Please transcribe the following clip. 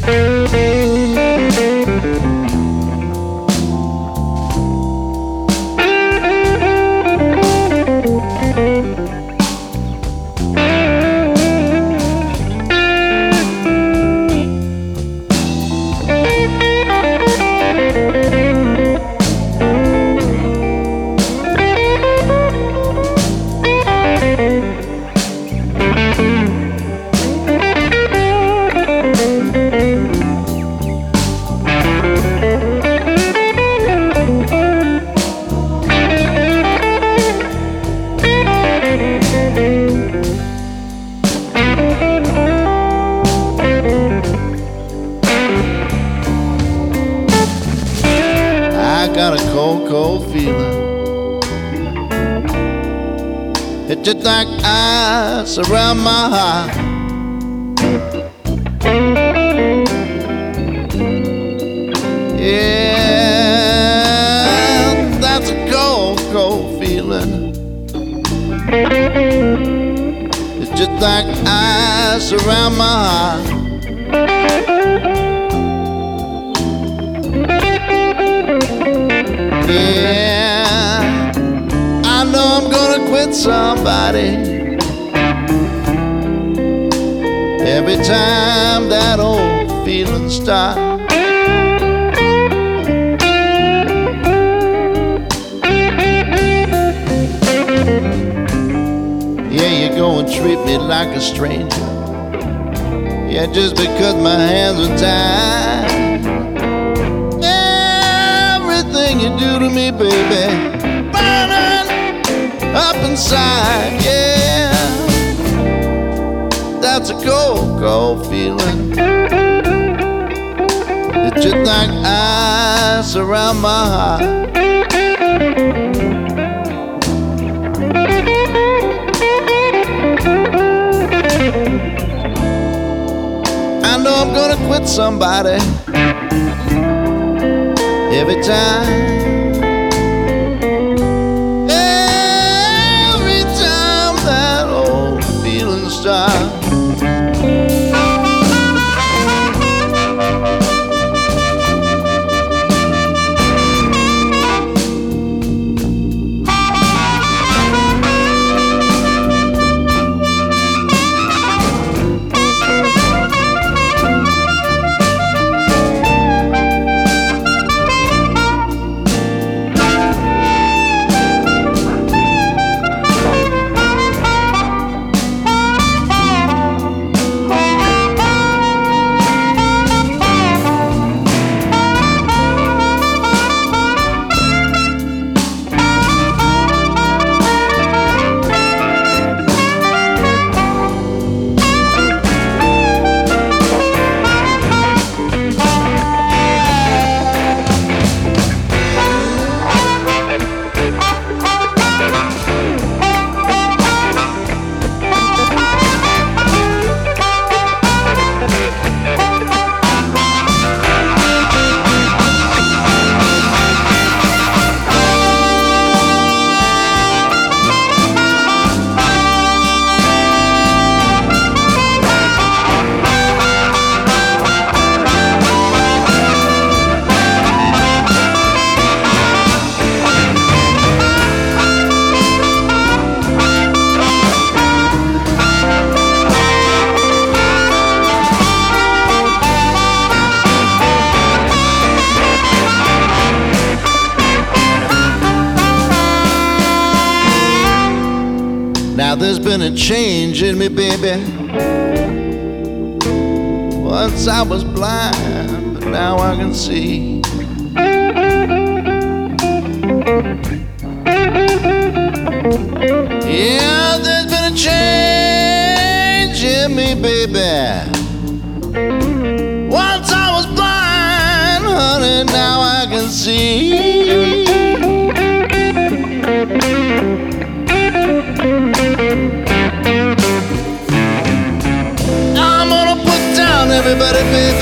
Got a cold, cold feeling. It's just like ice around my heart. Yeah, that's a cold, cold feeling. It's just like ice around my heart. Yeah, I know I'm gonna quit somebody every time that old feeling starts. Yeah, you go and treat me like a stranger. Yeah, just because my hands are tied. Everything you do to me, baby, burning up inside. Yeah, that's a cold, cold feeling. It's just like ice around my heart. I know I'm gonna quit somebody every time that old feeling starts. Now there's been a change in me, baby. Once I was blind, but now I can see. Yeah, there's been a change in me, baby. Once I was blind, honey, now I can see. I'm gonna put down everybody, baby.